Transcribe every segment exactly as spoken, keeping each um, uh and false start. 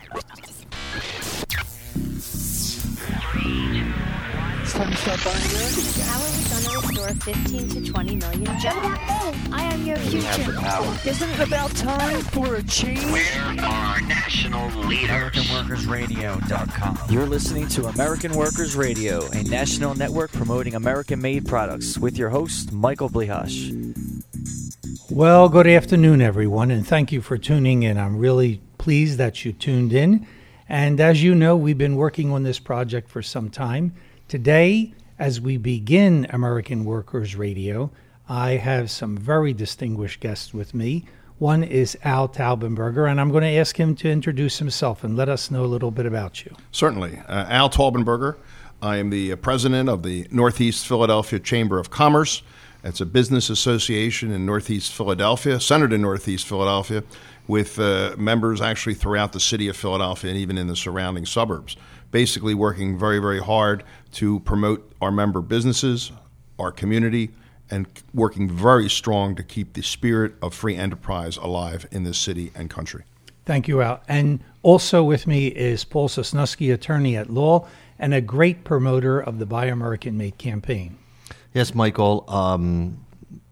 It's time to start buying American. How are we going to restore fifteen to twenty million jobs? I am your future. Isn't it about time for a change? Where are our national leaders? American Workers Radio dot com. You're listening to American Workers Radio, a national network promoting American-made products, with your host, Michael Blihash. Well, good afternoon, everyone, and thank you for tuning in. I'm really pleased that you tuned in. And as you know, we've been working on this project for some time. Today, as we begin American Workers Radio, I have some very distinguished guests with me. One is Al Taubenberger, and I'm going to ask him to introduce himself and let us know a little bit about you. Certainly. Uh, Al Taubenberger. I am the uh, president of the Northeast Philadelphia Chamber of Commerce. It's a business association in Northeast Philadelphia, centered in Northeast Philadelphia, with uh, members actually throughout the city of Philadelphia and even in the surrounding suburbs, basically working very, very hard to promote our member businesses, our community, and working very strong to keep the spirit of free enterprise alive in this city and country. Thank you, Al. And also with me is Paul Sosnowski, attorney at law and a great promoter of the Buy American Made campaign. Yes, Michael. Um,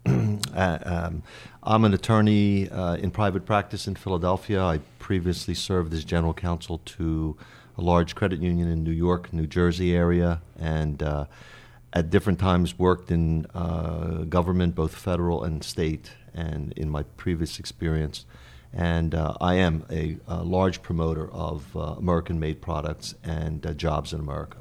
uh, um, I'm an attorney uh, in private practice in Philadelphia. I previously served as general counsel to a large credit union in New York, New Jersey area, and uh, at different times worked in uh, government, both federal and state, and in my previous experience. And uh, I am a, a large promoter of uh, American-made products and uh, jobs in America.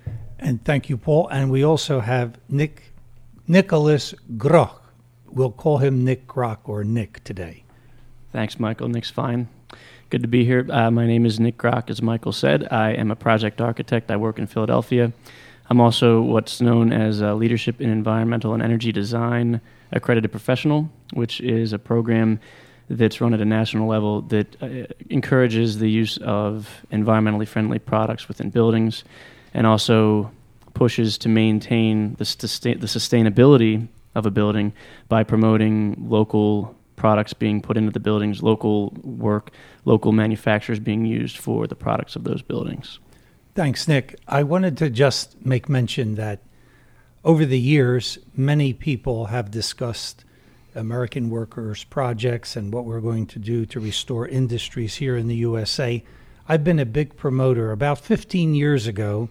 And thank you, Paul. And we also have Nick Nicholas Groch. We'll call him Nick Groch or Nick today. Thanks, Michael. Nick's fine. Good to be here. Uh, my name is Nick Groch, as Michael said. I am a project architect. I work in Philadelphia. I'm also what's known as a Leadership in Environmental and Energy Design accredited professional, which is a program that's run at a national level that uh, encourages the use of environmentally friendly products within buildings and also pushes to maintain the, sustain- the sustainability of a building by promoting local products being put into the buildings, local work, local manufacturers being used for the products of those buildings. Thanks, Nick. I wanted to just make mention that over the years, many people have discussed American Workers projects and what we're going to do to restore industries here in the U S A. I've been a big promoter. About fifteen years ago,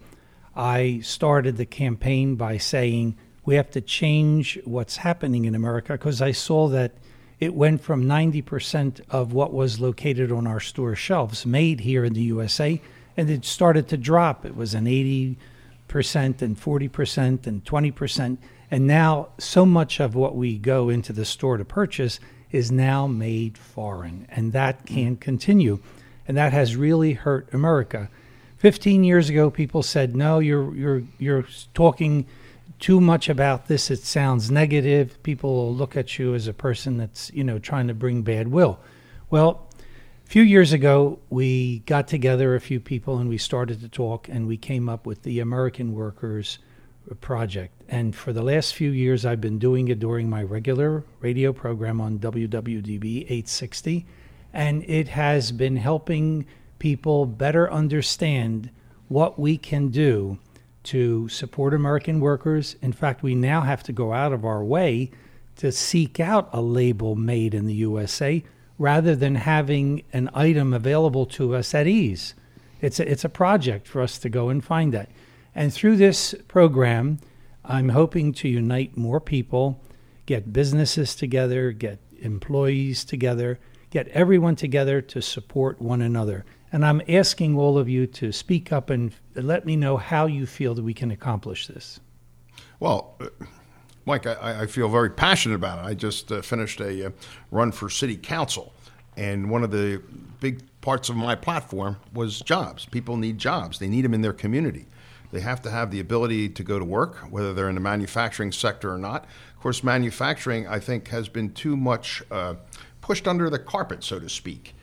I started the campaign by saying we have to change what's happening in America, because I saw that it went from ninety percent of what was located on our store shelves made here in the U S A, and it started to drop. It was an eighty percent and forty percent and twenty percent. And now so much of what we go into the store to purchase is now made foreign, and that can't continue. And that has really hurt America. Fifteen years ago, people said, no, you're you're you're talking too much about this. It sounds negative. People will look at you as a person that's, you know, trying to bring bad will. Well, a few years ago, we got together, a few people, and we started to talk, and we came up with the American Workers project. And for the last few years, I've been doing it during my regular radio program on W W D B eight sixty, and it has been helping people better understand what we can do to support American workers. In fact, we now have to go out of our way to seek out a label made in the U S A rather than having an item available to us at ease. It's a, it's a project for us to go and find that. And through this program, I'm hoping to unite more people, get businesses together, get employees together, get everyone together to support one another. And I'm asking all of you to speak up and let me know how you feel that we can accomplish this. Well, uh, Mike, I, I feel very passionate about it. I just uh, finished a uh, run for city council, and one of the big parts of my platform was jobs. People need jobs. They need them in their community. They have to have the ability to go to work, whether they're in the manufacturing sector or not. Of course, manufacturing, I think, has been too much uh, pushed under the carpet, so to speak.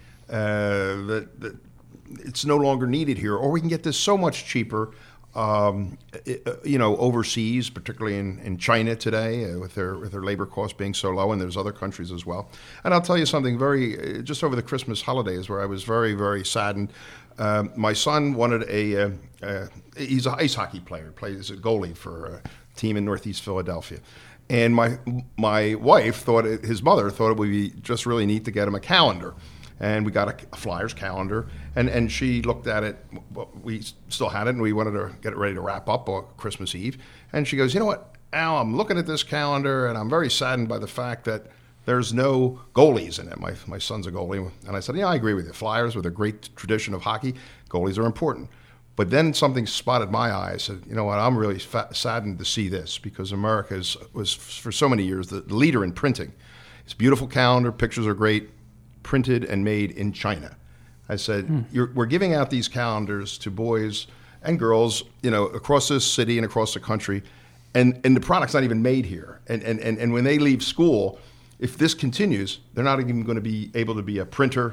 Uh, that, that it's no longer needed here, or we can get this so much cheaper, um, it, uh, you know, overseas, particularly in, in China today, uh, with their with their labor costs being so low, and there's other countries as well. And I'll tell you something very, uh, just over the Christmas holidays, where I was very, very saddened. Um, my son wanted a, uh, uh, he's an ice hockey player, plays a goalie for a team in Northeast Philadelphia. And my my wife thought, it, his mother thought it would be just really neat to get him a calendar. And we got a, a Flyers calendar, and, and she looked at it. We still had it, and we wanted to get it ready to wrap up on Christmas Eve. And she goes, you know what, Al, I'm looking at this calendar, and I'm very saddened by the fact that there's no goalies in it. My my son's a goalie. And I said, yeah, I agree with you. Flyers, with a great tradition of hockey, goalies are important. But then something spotted my eye. I said, you know what, I'm really fa- saddened to see this, because America is, was, for so many years, the leader in printing. It's a beautiful calendar, pictures are great, printed and made in China. I said, hmm. You're, we're giving out these calendars to boys and girls, you know, across this city and across the country, and, and the product's not even made here. And, and, and, and when they leave school, if this continues, they're not even going to be able to be a printer.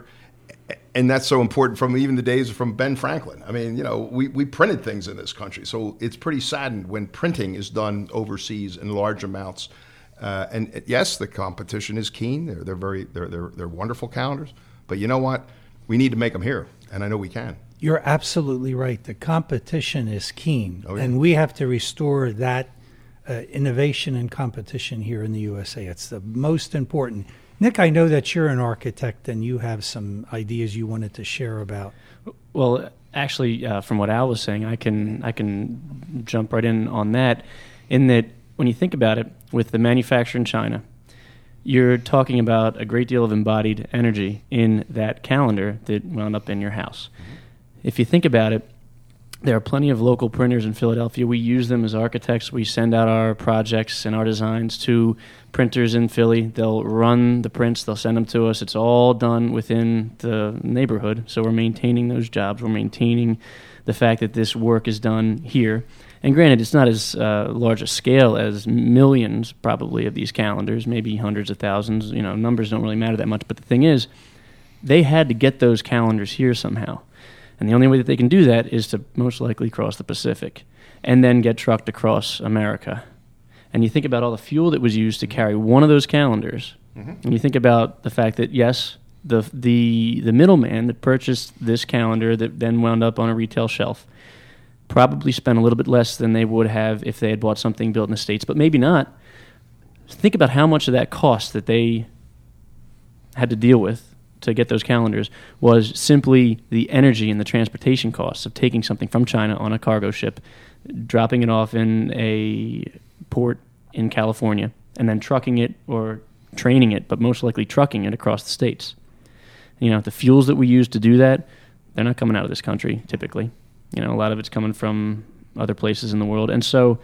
And that's so important from even the days from Ben Franklin. I mean, you know, we, we printed things in this country. So it's pretty saddened when printing is done overseas in large amounts. Uh, and yes, the competition is keen. They're they're very they're they're they're wonderful calendars. But you know what? We need to make them here, and I know we can. You're absolutely right. The competition is keen, oh, yeah. and we have to restore that uh, innovation and competition here in the U S A. It's the most important. Nick, I know that you're an architect, and you have some ideas you wanted to share about. Well, actually, uh, from what Al was saying, I can I can jump right in on that. In that, when you think about it, with the manufacture in China, you're talking about a great deal of embodied energy in that calendar that wound up in your house. Mm-hmm. If you think about it, there are plenty of local printers in Philadelphia. We use them as architects. We send out our projects and our designs to printers in Philly. They'll run the prints. They'll send them to us. It's all done within the neighborhood. So we're maintaining those jobs. We're maintaining the fact that this work is done here. And granted, it's not as uh, large a scale as millions, probably, of these calendars, maybe hundreds of thousands. You know, numbers don't really matter that much. But the thing is, they had to get those calendars here somehow. And the only way that they can do that is to most likely cross the Pacific and then get trucked across America. And you think about all the fuel that was used to carry one of those calendars, mm-hmm. and you think about the fact that, yes, the the the middleman that purchased this calendar that then wound up on a retail shelf probably spent a little bit less than they would have if they had bought something built in the States, but maybe not. Think about how much of that cost that they had to deal with to get those calendars was simply the energy and the transportation costs of taking something from China on a cargo ship, dropping it off in a port in California, and then trucking it or training it, but most likely trucking it across the states. You know, the fuels that we use to do that, they're not coming out of this country typically. You know, a lot of it's coming from other places in the world. And so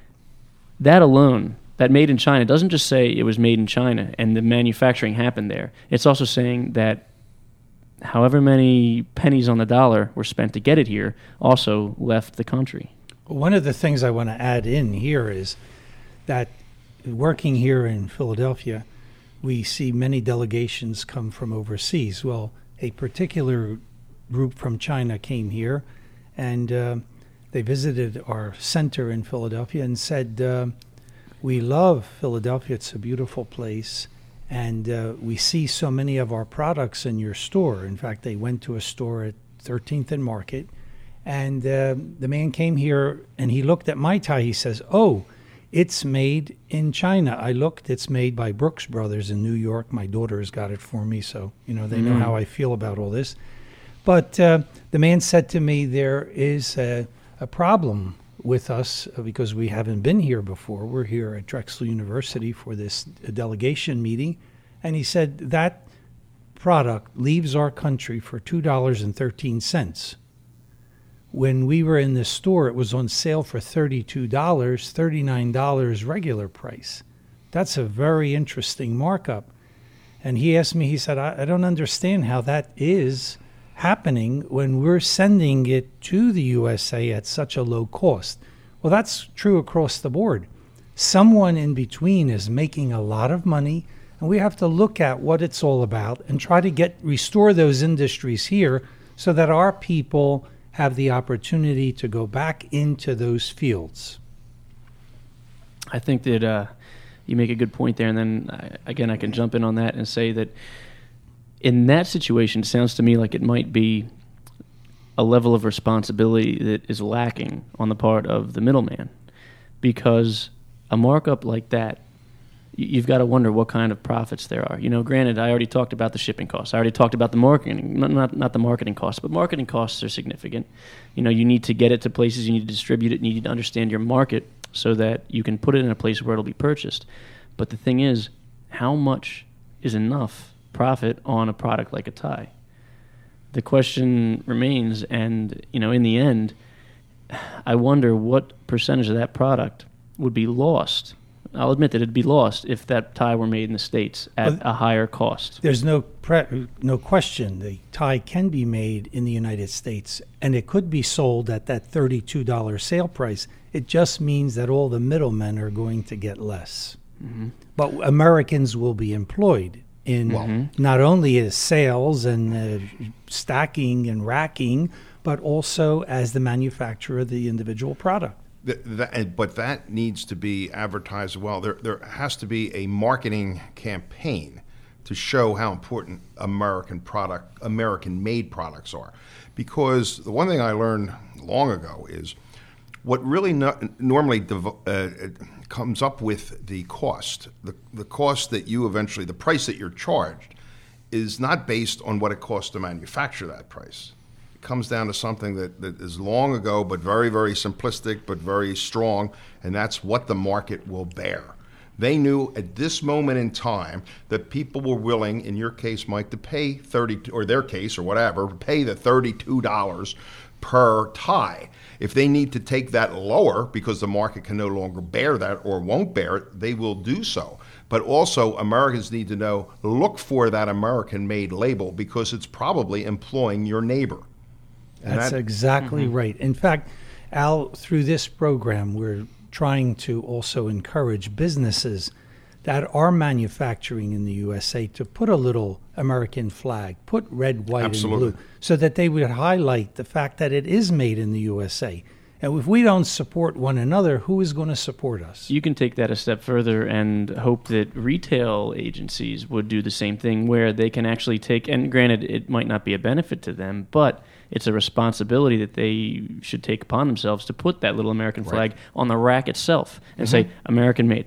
that alone, that made in China, doesn't just say it was made in China and the manufacturing happened there. It's also saying that however many pennies on the dollar were spent to get it here also left the country. One of the things I want to add in here is that working here in Philadelphia, we see many delegations come from overseas. Well, a particular group from China came here, and uh, they visited our center in Philadelphia and said, uh, we love Philadelphia. It's a beautiful place. And uh, we see so many of our products in your store. In fact, they went to a store at thirteenth and Market. And uh, the man came here and he looked at my tie. He says, oh, it's made in China. I looked. It's made by Brooks Brothers in New York. My daughter has got it for me. So, you know, they mm-hmm. know how I feel about all this. But uh, the man said to me, there is a, a problem with us because we haven't been here before. We're here at Drexel University for this delegation meeting. And he said that product leaves our country for two dollars and thirteen cents. When we were in the store, it was on sale for thirty-two dollars, thirty-nine dollars regular price. That's a very interesting markup. And he asked me, he said, I, I don't understand how that is happening when we're sending it to the U S A at such a low cost. Well, that's true across the board. Someone in between is making a lot of money, and we have to look at what it's all about and try to get restore those industries here so that our people have the opportunity to go back into those fields. I think that uh, you make a good point there, and then I, again I can jump in on that and say that in that situation, it sounds to me like it might be a level of responsibility that is lacking on the part of the middleman, because a markup like that, y- you've got to wonder what kind of profits there are. You know, granted, I already talked about the shipping costs. I already talked about the marketing, not, not not the marketing costs, but marketing costs are significant. You know, you need to get it to places, you need to distribute it, and you need to understand your market so that you can put it in a place where it'll be purchased. But the thing is, how much is enough profit on a product like a tie? The question remains, and you know, in the end, I wonder what percentage of that product would be lost. I'll admit that it'd be lost if that tie were made in the States at Well, a higher cost. There's no pre- no question the tie can be made in the United States, and it could be sold at that thirty-two dollars sale price. It just means that all the middlemen are going to get less. Mm-hmm. But Americans will be employed in Well, not only as sales and uh, stacking and racking, but also as the manufacturer of the individual product. Th- that, but that needs to be advertised well. There, there has to be a marketing campaign to show how important American product, American-made products are. Because the one thing I learned long ago is what really no, normally dev- uh, comes up with the cost, the, the cost that you eventually, the price that you're charged, is not based on what it costs to manufacture that price. It comes down to something that, that is long ago, but very, very simplistic, but very strong, and that's what the market will bear. They knew at this moment in time that people were willing, in your case, Mike, to pay thirty, or their case, or whatever, pay the thirty-two dollars per tie. If they need to take that lower because the market can no longer bear that or won't bear it, they will do so. But also, Americans need to know, look for that American-made label because it's probably employing your neighbor. And That's that- exactly Mm-hmm. right. In fact, Al, through this program, we're trying to also encourage businesses that are manufacturing in the U S A to put a little American flag, put red, white, Absolutely. and blue, so that they would highlight the fact that it is made in the U S A. And if we don't support one another, who is going to support us? You can take that a step further and hope that retail agencies would do the same thing, where they can actually take, and granted, it might not be a benefit to them, but it's a responsibility that they should take upon themselves to put that little American flag on the rack itself and say, American made.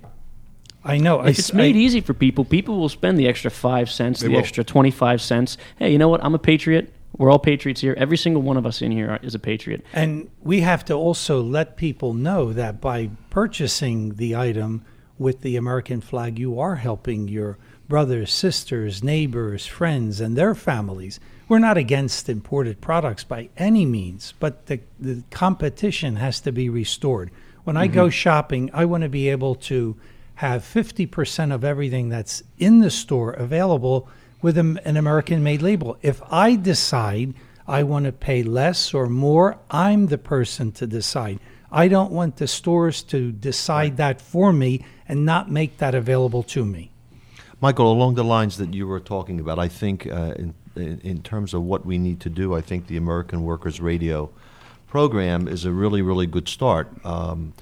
I know. I If it's made I- easy for people, people will spend the extra five cents, They the will. extra twenty-five cents. Hey, you know what? I'm a patriot. We're all patriots here. Every single one of us in here are, is a patriot. And we have to also let people know that by purchasing the item with the American flag, you are helping your brothers, sisters, neighbors, friends, and their families. We're not against imported products by any means, but the, the competition has to be restored. When I go shopping, I want to be able to have fifty percent of everything that's in the store available with an an American-made label. If I decide I want to pay less or more, I'm the person to decide. I don't want the stores to decide that for me and not make that available to me. Michael, along the lines that you were talking about, I think uh, in, in in terms of what we need to do, I think the American Workers Radio program is a really, really good start. Um,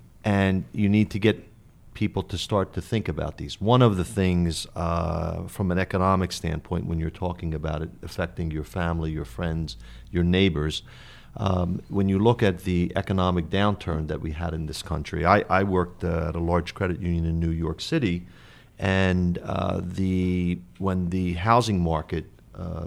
and you need to get people to start to think about these. One of the things uh, from an economic standpoint, when you're talking about it affecting your family, your friends, your neighbors, um, when you look at the economic downturn that we had in this country, I, I worked uh, at a large credit union in New York City, and uh, the when the housing market uh,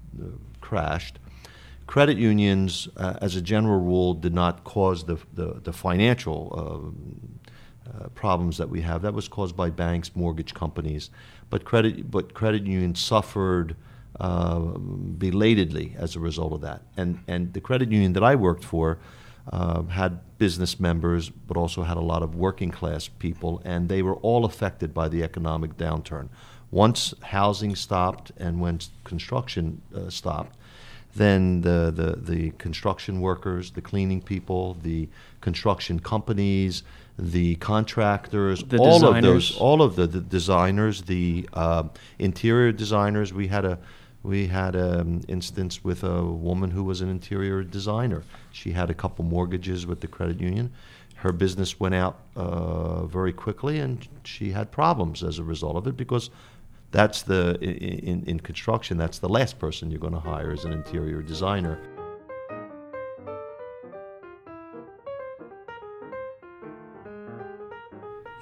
crashed, credit unions, uh, as a general rule, did not cause the the, the financial uh, Uh, problems that we have. That was caused by banks, mortgage companies, but credit but credit unions suffered uh, belatedly as a result of that. And and the credit union that I worked for uh, had business members, but also had a lot of working class people, and they were all affected by the economic downturn. Once housing stopped and when construction uh, stopped, then the, the, the construction workers, the cleaning people, the construction companies, the contractors, The all designers. of those, all of the, the designers, the uh, interior designers. We had a we had an instance with a woman who was an interior designer. She had a couple mortgages with the credit union. Her business went out uh, very quickly, and she had problems as a result of it because that's the in, in construction. That's the last person you're going to hire as an interior designer.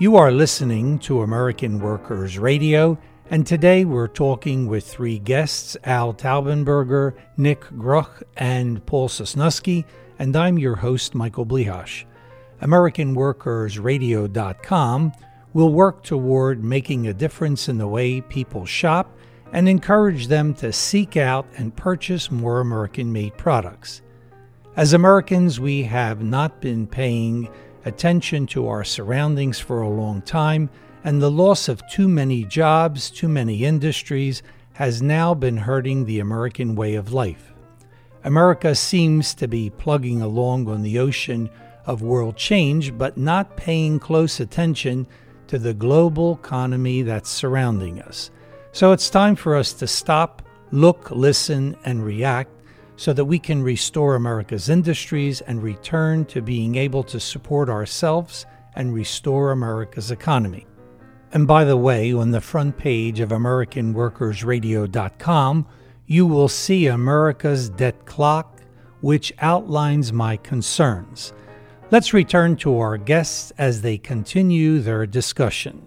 You are listening to American Workers Radio, and today we're talking with three guests, Al Taubenberger, Nick Groch, and Paul Sosnowski, and I'm your host, Michael Blihash. American Workers Radio dot com will work toward making a difference in the way people shop and encourage them to seek out and purchase more American-made products. As Americans, we have not been paying attention to our surroundings for a long time, and the loss of too many jobs, too many industries, has now been hurting the American way of life. America seems to be plugging along on the ocean of world change, but not paying close attention to the global economy that's surrounding us. So it's time for us to stop, look, listen, and react so that we can restore America's industries and return to being able to support ourselves and restore America's economy. And by the way, on the front page of American Workers Radio dot com, you will see America's debt clock, which outlines my concerns. Let's return to our guests as they continue their discussion.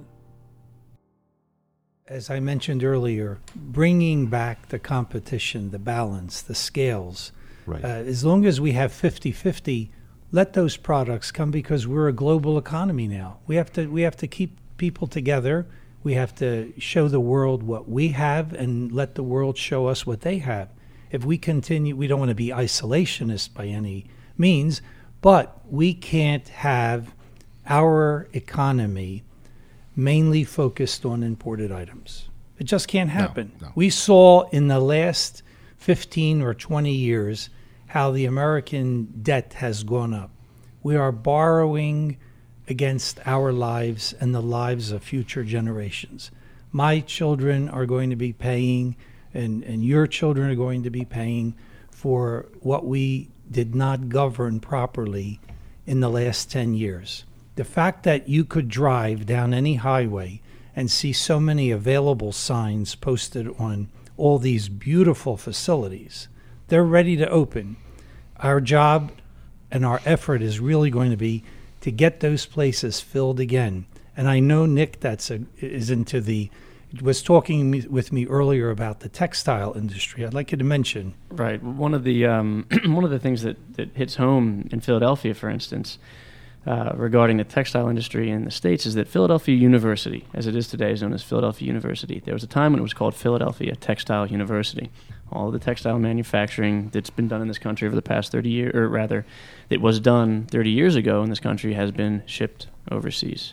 As I mentioned earlier, bringing back the competition, the balance, the scales. Right. Uh, as long as we have fifty-fifty, let those products come, because we're a global economy now. We have to we have to keep people together. We have to show the world what we have and let the world show us what they have. If we continue, we don't want to be isolationist by any means, but we can't have our economy mainly focused on imported items. It just can't happen. No, no. We saw in the last fifteen or twenty years how the American debt has gone up. We are borrowing against our lives and the lives of future generations. My children are going to be paying, and, and your children are going to be paying for what we did not govern properly in the last ten years. The fact that you could drive down any highway and see so many available signs posted on all these beautiful facilities, they're ready to open. Our job and our effort is really going to be to get those places filled again. And I know Nick that's a, is into the, was talking me, with me earlier about the textile industry. I'd like you to mention. Right. One of the um, one of the things that, that hits home in Philadelphia, for instance, uh, regarding the textile industry in the States, is that Philadelphia University, as it is today, is known as Philadelphia University. There was a time when it was called Philadelphia Textile University. All of the textile manufacturing that's been done in this country over the past thirty years, or rather, it was done thirty years ago in this country, has been shipped overseas.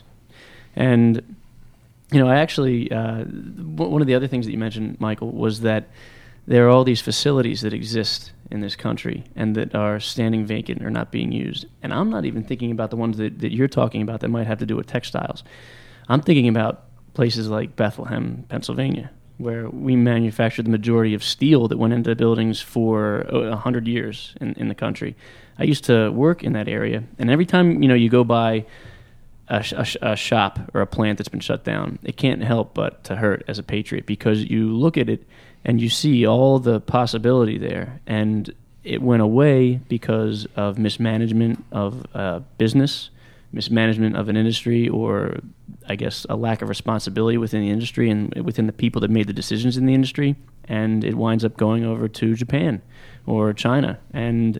And, you know, I actually, uh, one of the other things that you mentioned, Michael, was that there are all these facilities that exist in this country and that are standing vacant or not being used. And I'm not even thinking about the ones that, that you're talking about that might have to do with textiles. I'm thinking about places like Bethlehem, Pennsylvania, where we manufactured the majority of steel that went into buildings for a hundred years in, in the country. I used to work in that area, and every time, you know, you go by a, sh- a, sh- a shop or a plant that's been shut down, it can't help but to hurt as a patriot, because you look at it and you see all the possibility there, and it went away because of mismanagement of uh, business, mismanagement of an industry, or I guess a lack of responsibility within the industry and within the people that made the decisions in the industry, and it winds up going over to Japan or China. And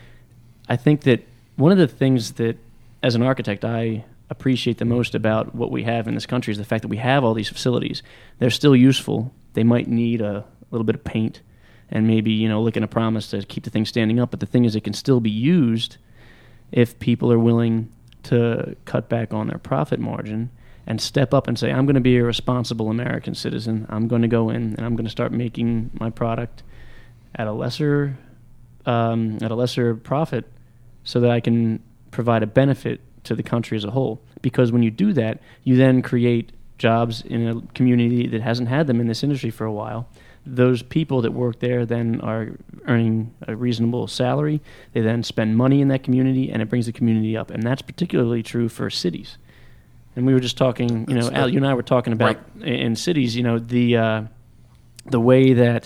I think that one of the things that, as an architect, I appreciate the most about what we have in this country is the fact that we have all these facilities. They're still useful. They might need a little bit of paint and maybe, you know, licking a promise to keep the thing standing up, but the thing is it can still be used if people are willing to cut back on their profit margin and step up and say, I'm going to be a responsible American citizen. I'm going to go in and I'm going to start making my product at a lesser um, at a lesser profit so that I can provide a benefit to the country as a whole. Because when you do that, you then create jobs in a community that hasn't had them in this industry for a while. Those people that work there then are earning a reasonable salary. They then spend money in that community, and it brings the community up. And that's particularly true for cities. And we were just talking, you know, Al, you and I were talking about right. in cities, you know, the uh, the way that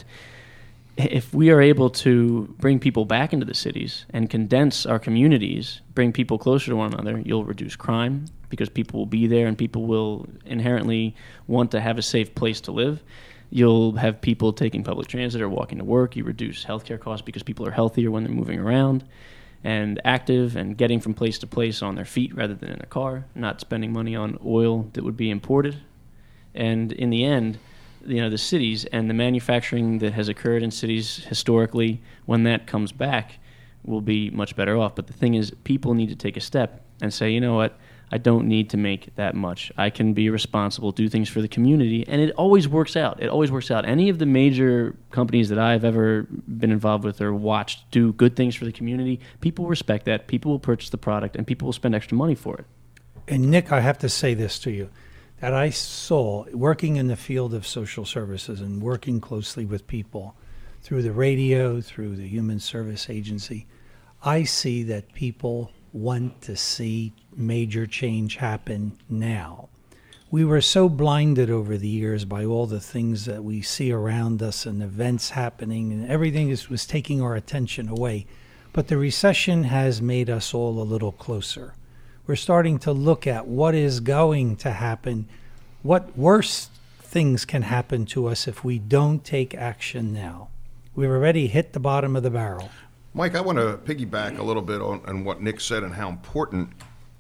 if we are able to bring people back into the cities and condense our communities, bring people closer to one another, you'll reduce crime, because people will be there and people will inherently want to have a safe place to live. You'll have people taking public transit or walking to work. You reduce healthcare costs because people are healthier when they're moving around and active and getting from place to place on their feet rather than in their car, not spending money on oil that would be imported. And in the end, you know, the cities and the manufacturing that has occurred in cities historically, when that comes back, will be much better off. But the thing is, people need to take a step and say, you know what, I don't need to make that much. I can be responsible, do things for the community, and it always works out. It always works out. Any of the major companies that I've ever been involved with or watched do good things for the community, people respect that, people will purchase the product, and people will spend extra money for it. And Nick, I have to say this to you, that I saw, working in the field of social services and working closely with people through the radio, through the Human Service Agency, I see that people want to see major change happen now. We were so blinded over the years by all the things that we see around us and events happening, and everything is, was taking our attention away. But the recession has made us all a little closer. We're starting to look at what is going to happen, what worse things can happen to us if we don't take action now. We've already hit the bottom of the barrel. Mike, I want to piggyback a little bit on, on what Nick said and how important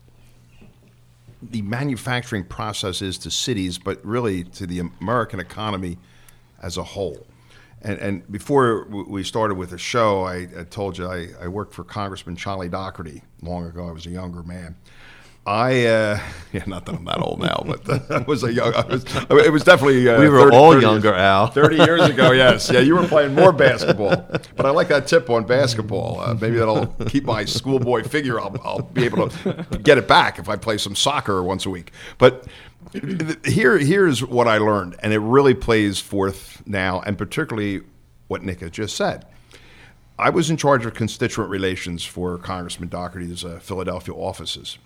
the manufacturing process is to cities, but really to the American economy as a whole. And, and before we started with the show, I, I told you I, I worked for Congressman Charlie Doherty long ago. I was a younger man. I, uh, yeah, not that I'm that old now, but I was a young, I was, it was definitely uh, we were thirty, all thirty younger, years, Al. thirty years ago, yes. Yeah, you were playing more basketball. But I like that tip on basketball. Uh, maybe that'll keep my schoolboy figure. I'll, I'll be able to get it back if I play some soccer once a week. But here, here's what I learned, and it really plays forth now, and particularly what Nick has just said. I was in charge of constituent relations for Congressman Doherty's uh, Philadelphia offices.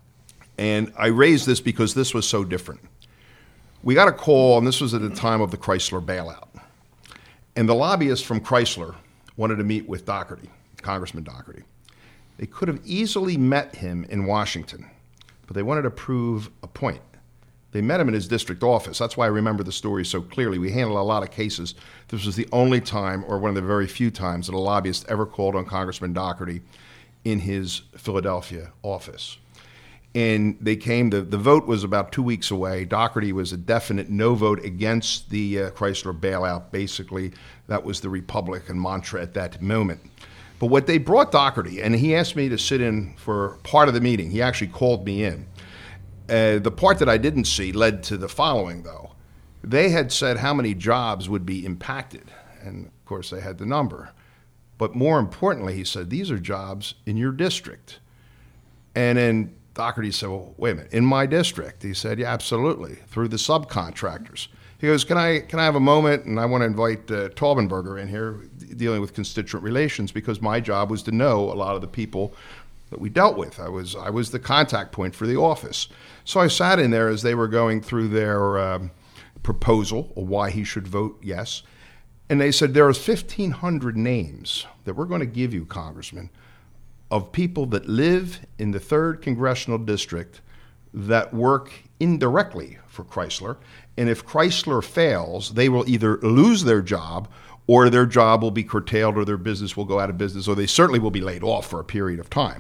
And I raised this because this was so different. We got a call, and this was at the time of the Chrysler bailout. And the lobbyists from Chrysler wanted to meet with Doherty, Congressman Doherty. They could have easily met him in Washington, but they wanted to prove a point. They met him in his district office. That's why I remember the story so clearly. We handled a lot of cases. This was the only time, or one of the very few times, that a lobbyist ever called on Congressman Doherty in his Philadelphia office. And they came, the, the vote was about two weeks away. Doherty was a definite no vote against the uh, Chrysler bailout. Basically, that was the Republican mantra at that moment. But what they brought Doherty, and he asked me to sit in for part of the meeting. He actually called me in. Uh, the part that I didn't see led to the following, though. They had said how many jobs would be impacted. And, of course, they had the number. But more importantly, he said, these are jobs in your district. And then Doherty said, well, wait a minute, in my district? He said, yeah, absolutely, through the subcontractors. He goes, can I can I have a moment? And I want to invite uh, Taubenberger in here, dealing with constituent relations, because my job was to know a lot of the people that we dealt with. I was I was the contact point for the office. So I sat in there as they were going through their um, proposal of why he should vote yes. And they said, there are fifteen hundred names that we're going to give you, Congressman, of people that live in the third Congressional District that work indirectly for Chrysler. And if Chrysler fails, they will either lose their job, or their job will be curtailed, or their business will go out of business, or they certainly will be laid off for a period of time.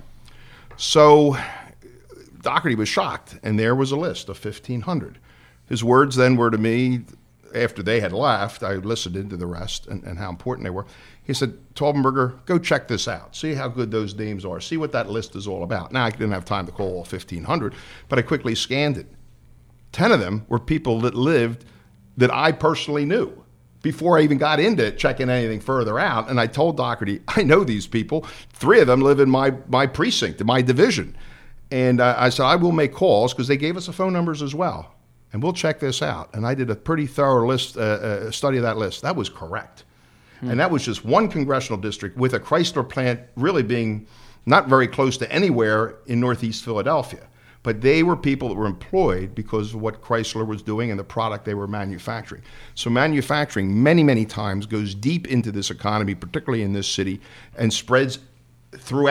So Doherty was shocked, and there was a list of fifteen hundred. His words then were to me, after they had left, I listened into the rest and, and how important they were. He said, Taubenberger, go check this out. See how good those names are. See what that list is all about. Now, I didn't have time to call all fifteen hundred, but I quickly scanned it. Ten of them were people that lived that I personally knew before I even got into checking anything further out. And I told Doherty, I know these people. Three of them live in my, my precinct, in my division. And uh, I said, I will make calls, because they gave us the phone numbers as well. And we'll check this out. And I did a pretty thorough list, uh, uh, study of that list. That was correct. Hmm. And that was just one congressional district, with a Chrysler plant really being not very close to anywhere in Northeast Philadelphia. But they were people that were employed because of what Chrysler was doing and the product they were manufacturing. So manufacturing many, many times goes deep into this economy, particularly in this city, and spreads throughout.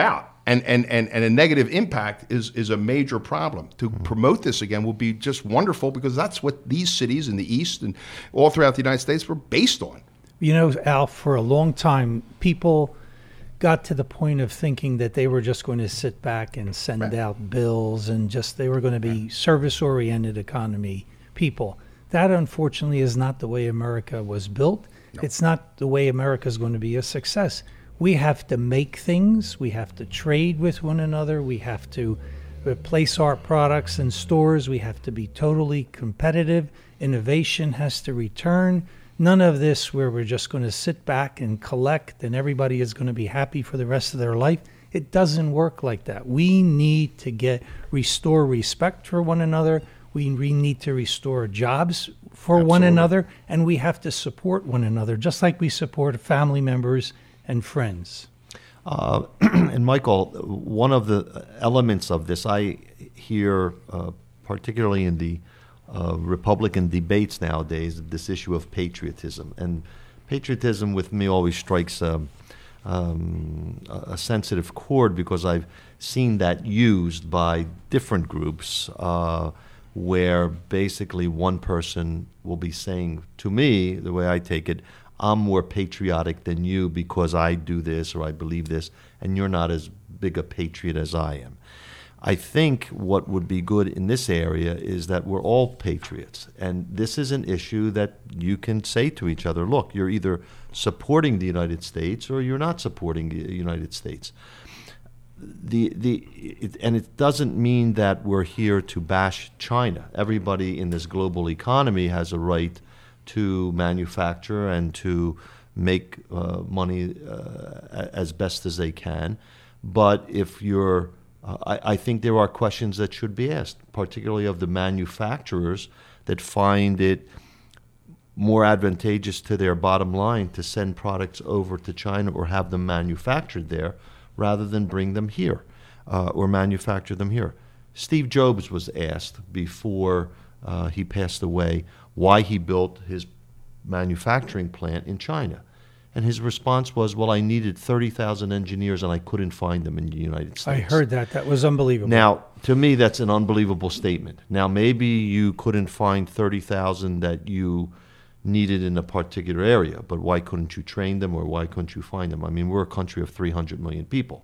And, and, and, and a negative impact is, is a major problem. To promote this again will be just wonderful, because that's what these cities in the East and all throughout the United States were based on. You know, Al, for a long time, people got to the point of thinking that they were just going to sit back and send Right. out bills and just they were going to be service-oriented economy people. That, unfortunately, is not the way America was built. No. It's not the way America is going to be a success. We have to make things. We have to trade with one another. We have to place our products in stores. We have to be totally competitive. Innovation has to return. None of this where we're just going to sit back and collect and everybody is going to be happy for the rest of their life. It doesn't work like that. We need to get restore respect for one another. We we need to restore jobs for one Absolutely. another, and we have to support one another, just like we support family members and friends. Uh, and Michael, one of the elements of this I hear, uh, particularly in the uh, Republican debates nowadays, this issue of patriotism. And patriotism with me always strikes um, um, a a sensitive chord, because I've seen that used by different groups uh, where basically one person will be saying to me, the way I take it, I'm more patriotic than you because I do this or I believe this, and you're not as big a patriot as I am. I think what would be good in this area is that we're all patriots, and this is an issue that you can say to each other, look, you're either supporting the United States or you're not supporting the United States. The the it, and it doesn't mean that we're here to bash China. Everybody in this global economy has a right to manufacture and to make uh, money uh, as best as they can. But if you're, uh, I, I think there are questions that should be asked, particularly of the manufacturers that find it more advantageous to their bottom line to send products over to China or have them manufactured there rather than bring them here uh, or manufacture them here. Steve Jobs was asked before uh, he passed away why he built his manufacturing plant in China. And his response was, well, I needed thirty thousand engineers and I couldn't find them in the United States. I heard that. That was unbelievable. Now, to me, that's an unbelievable statement. Now, maybe you couldn't find thirty thousand that you needed in a particular area, but why couldn't you train them or why couldn't you find them? I mean, we're a country of three hundred million people.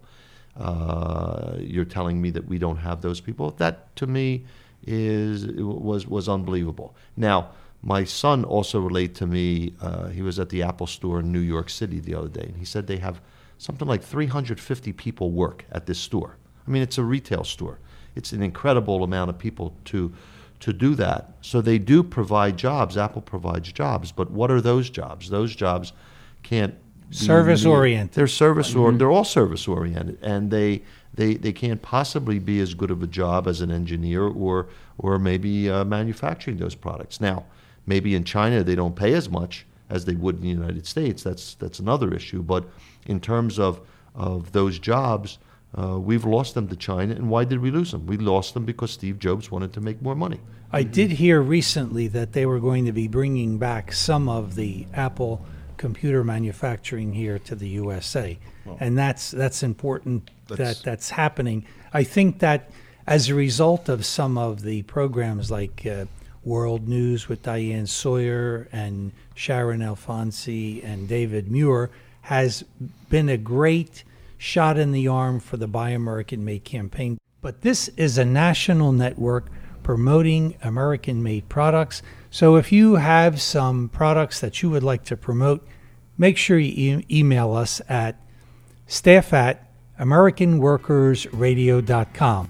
Uh, you're telling me that we don't have those people? That, to me, is was was unbelievable. Now, my son also relayed to me, uh, he was at the Apple store in New York City the other day, and he said they have something like three hundred fifty people work at this store. I mean, it's a retail store. It's an incredible amount of people to to do that. So they do provide jobs. Apple provides jobs, but what are those jobs? Those jobs can't be Service-oriented. They're service or they're all service oriented, and they they they can't possibly be as good of a job as an engineer or or maybe uh, manufacturing those products. Now, maybe in China they don't pay as much as they would in the United States. That's that's another issue. But in terms of of those jobs, uh, we've lost them to China. And why did we lose them? We lost them because Steve Jobs wanted to make more money. I did hear recently that they were going to be bringing back some of the Apple computer manufacturing here to the U S A, Well, and that's that's important that's- that that's happening. I think that as a result of some of the programs like uh, World News with Diane Sawyer and Sharon Alfonsi and David Muir has been a great shot in the arm for the Buy American Made campaign. But this is a national network promoting American-made products. So if you have some products that you would like to promote, make sure you e- email us at staff at american workers radio dot com.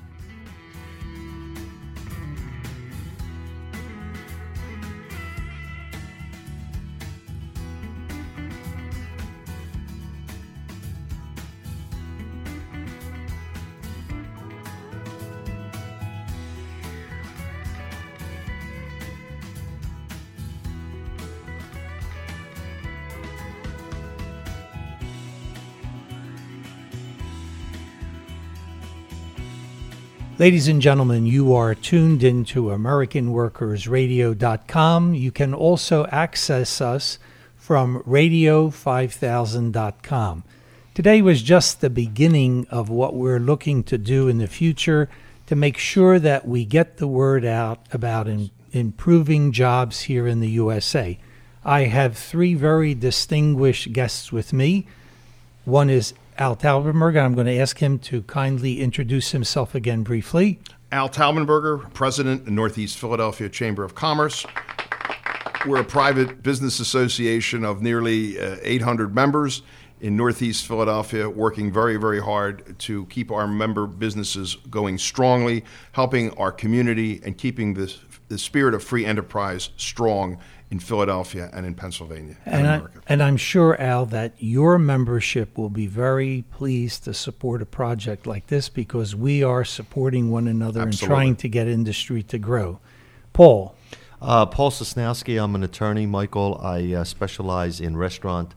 Ladies and gentlemen, you are tuned into american workers radio dot com. You can also access us from radio five thousand dot com. Today was just the beginning of what we're looking to do in the future to make sure that we get the word out about in, improving jobs here in the U S A. I have three very distinguished guests with me. One is Al Taubenberger, and I'm going to ask him to kindly introduce himself again briefly. Al Taubenberger, President of Northeast Philadelphia Chamber of Commerce. We're a private business association of nearly uh, eight hundred members in Northeast Philadelphia, working very, very hard to keep our member businesses going strongly, helping our community and keeping this, the spirit of free enterprise strong in Philadelphia and in Pennsylvania and, and, I, America. and I'm sure, Al, that your membership will be very pleased to support a project like this because we are supporting one another Absolutely. and trying to get industry to grow. Paul. Uh, Paul Sosnowski, I'm an attorney. Michael, I uh, specialize in restaurant,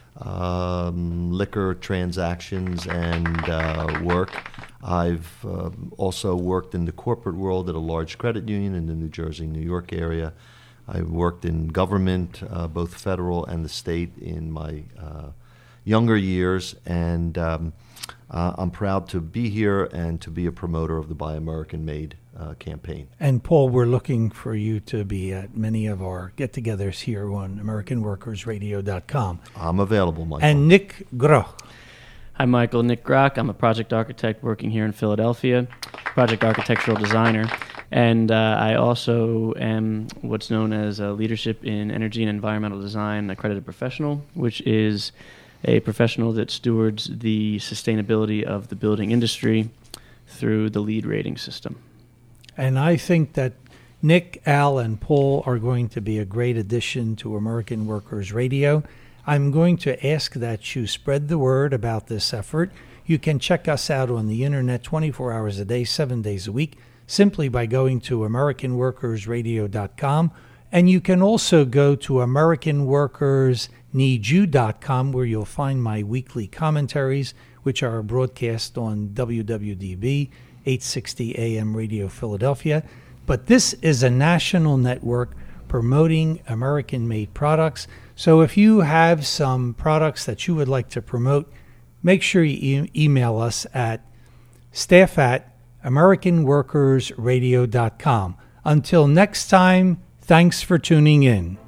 um, liquor transactions, and uh, work. I've uh, also worked in the corporate world at a large credit union in the New Jersey, New York area. I've worked in government, uh, both federal and the state, in my uh, younger years, and um, uh, I'm proud to be here and to be a promoter of the Buy American Made uh, campaign. And Paul, we're looking for you to be at many of our get-togethers here on American Workers Radio dot com. I'm available, Michael. And Nick Groch. Hi, Michael. Nick Groch. I'm a project architect working here in Philadelphia, project architectural designer. And uh, I also am what's known as a Leadership in Energy and Environmental Design accredited professional, which is a professional that stewards the sustainability of the building industry through the LEED rating system. And I think that Nick, Al, and Paul are going to be a great addition to American Workers Radio. I'm going to ask that you spread the word about this effort. You can check us out on the internet twenty-four hours a day, seven days a week, simply by going to American Workers Radio dot com. And you can also go to American Workers Need You dot com, where you'll find my weekly commentaries, which are broadcast on W W D B, eight sixty A M Radio Philadelphia. But this is a national network promoting American-made products. So if you have some products that you would like to promote, make sure you e- email us at staff at American Workers Radio dot com. Until next time, thanks for tuning in.